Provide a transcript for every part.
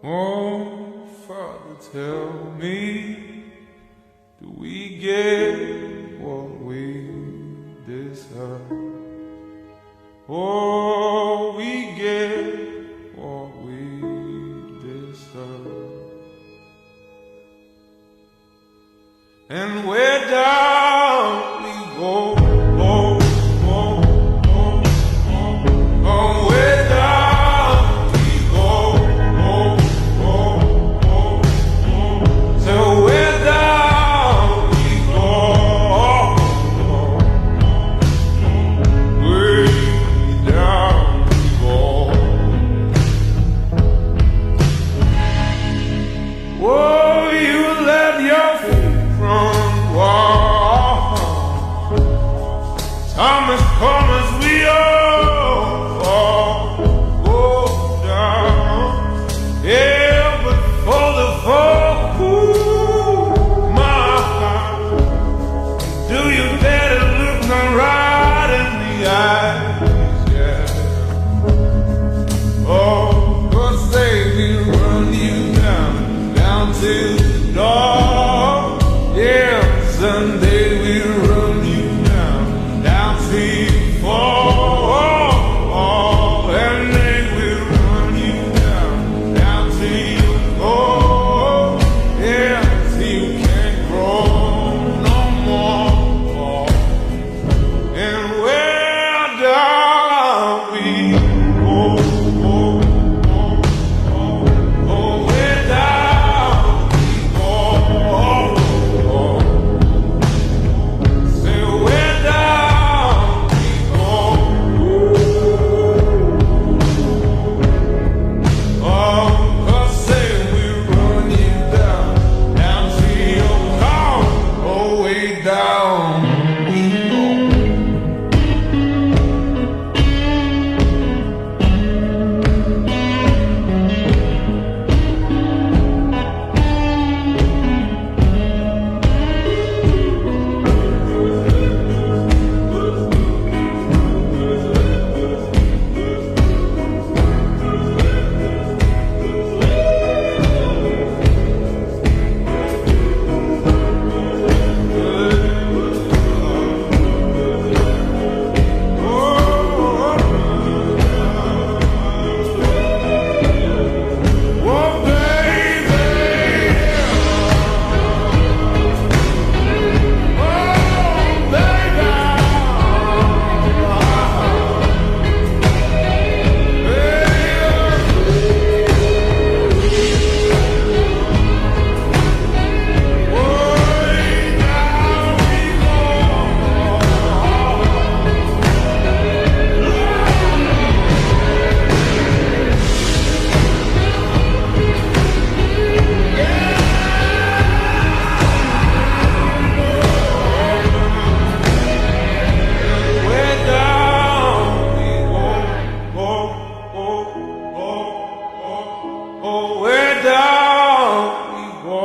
Oh, Father, tell me, do we get what we deserve? Oh, we get what we deserve. And where down we go, oh, oh, oh, oh, oh, where down we go, oh, oh, oh, oh, so where down we go, way down we go. Whoa, you let your feet run wild. Thomas, come as we all go down. Yeah, but for the folk who my heart, do you dare to look them right in the eyes? Yeah. Oh, 'cause they will run you down to the door. Yeah, someday we'll run you down to you fall. And they will run you down to you go. Yeah, till you can't grow no more. And where down we go, where down we go, say where down we go, oh, 'cause say we run you down to your car, oh, way down we go. Oh, where down we go,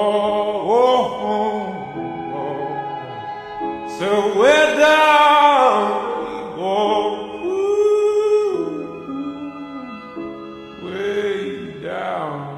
so where down we go, way down.